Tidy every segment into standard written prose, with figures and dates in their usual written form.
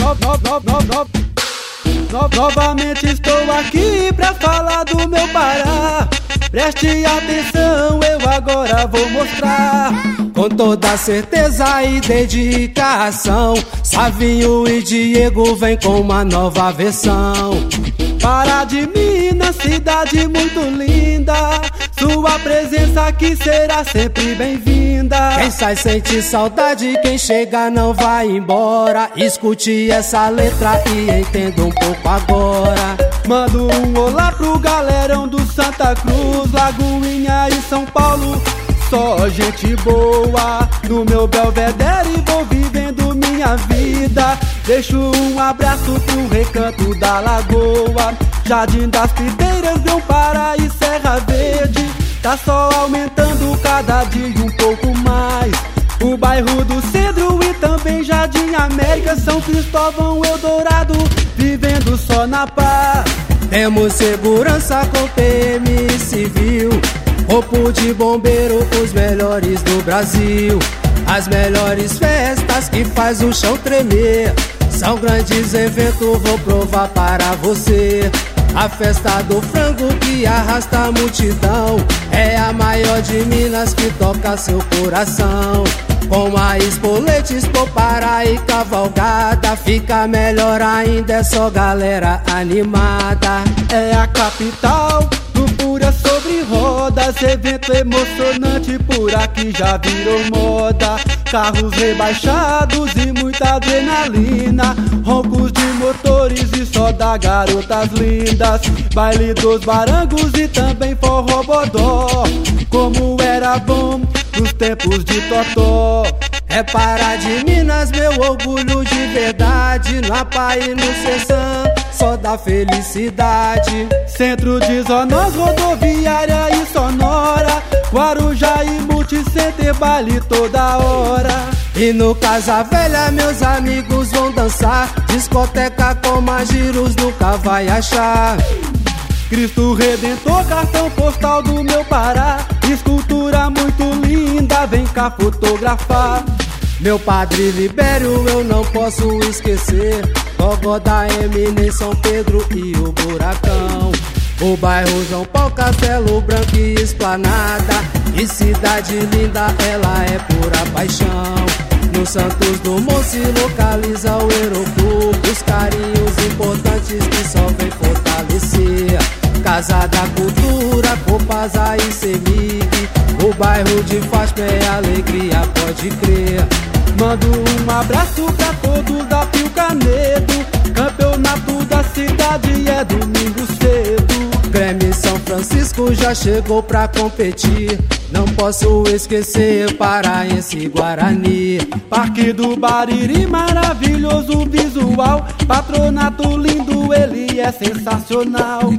Novamente estou aqui pra falar do meu Pará. Preste atenção, eu agora vou mostrar. Com toda certeza e dedicação, Savinho e Diego vem com uma nova versão. Pará de Minas, cidade muito linda, sua presença aqui será sempre bem-vinda. Quem sai sente saudade, quem chega não vai embora. Escute essa letra e entenda um pouco agora. Mando um olá pro galerão do Santa Cruz, Lagoinha e São Paulo, só gente boa. No meu Belvedere vou vivendo minha vida. Deixo um abraço pro Recanto da Lagoa, Jardim das Pideiras, Grão Pará e Serra Verde. Tá só aumentando cada dia um pouco mais. O bairro do Centro e também Jardim América, São Cristóvão, Eldorado, vivendo só na paz. Temos segurança com PM civil, corpo de bombeiro, os melhores do Brasil. As melhores festas que faz o chão tremer, são grandes eventos, vou provar para você. A festa do frango que arrasta a multidão é a maior de Minas que toca seu coração. Com a Espolete, Expo Pará e cavalgada, fica melhor ainda, é só galera animada. É a capital do Pura sobre rodas, evento emocionante por aqui já virou moda. Carros rebaixados e muita adrenalina, roncos de motores e só da garotas lindas. Baile dos barangos e também forró bodó, como era bom nos tempos de Totó. É Pará de Minas, meu orgulho de verdade, no Apá e no Cessan, só da felicidade. Centro de zonas, rodoviária e sonora, Guarujá e Multicenter, baile toda hora. E no Casa Velha meus amigos vão dançar, discoteca com magiros nunca vai achar. Cristo Redentor, cartão postal do meu Pará, escultura muito linda, vem cá fotografar. Meu Padre Libério eu não posso esquecer, Gogó da Eminem, São Pedro e o Buracão. O bairro João Paulo, Castelo Branco e Esplanada, e cidade linda, ela é pura paixão. No Santos Dumont se localiza o Aeroclube, os carinhos importantes que só vem fortalecer. Casa da Cultura, Copasa e Semig, o bairro de Fátima é alegria, pode crer. Mando um abraço pra todos da Pio Canedo, campeonato da cidade é domingo cedo. Grêmio São Francisco já chegou pra competir, não posso esquecer Paraense e Guarani. Parque do Bariri, maravilhoso visual, patronato lindo, ele é sensacional.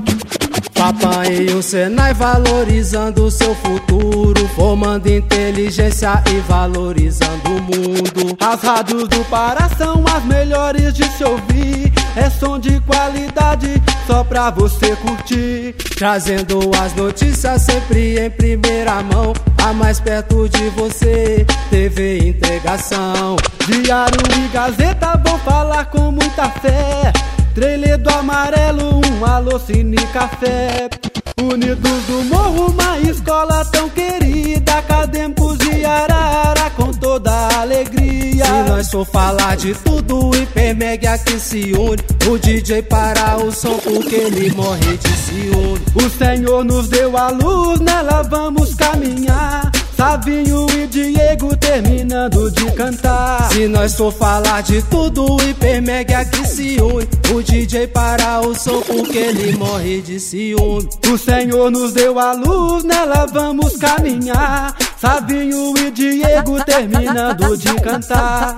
Papai e o Senai valorizando o seu futuro, formando inteligência e valorizando o mundo. As rádios do Pará são as melhores de se ouvir, é som de qualidade só pra você curtir. Trazendo as notícias sempre em primeira mão, a mais perto de você, TV Integração. Diário e Gazeta vão falar com muita fé, Trailer do Amarelo, um alô Cine Café. Unidos do Morro, uma escola tão querida, acadêmicos de Arara com toda a alegria. Se nós for falar de tudo, o Hipermeg aqui se une, o DJ para o som porque ele morre de ciúme. O Senhor nos deu a luz, nela vamos caminhar, Savinho e Diego terminando de cantar. Se nós for falar de tudo, o Hipermeg aqui se une, o DJ para o som porque ele morre de ciúme. O Senhor nos deu a luz, nela vamos caminhar, Savinho e Diego terminando de cantar.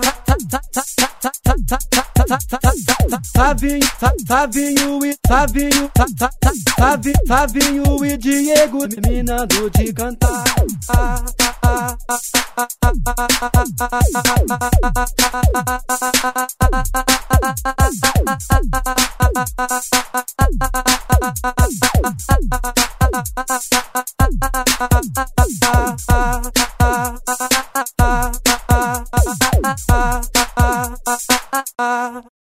Savinho e Diego terminando de cantar.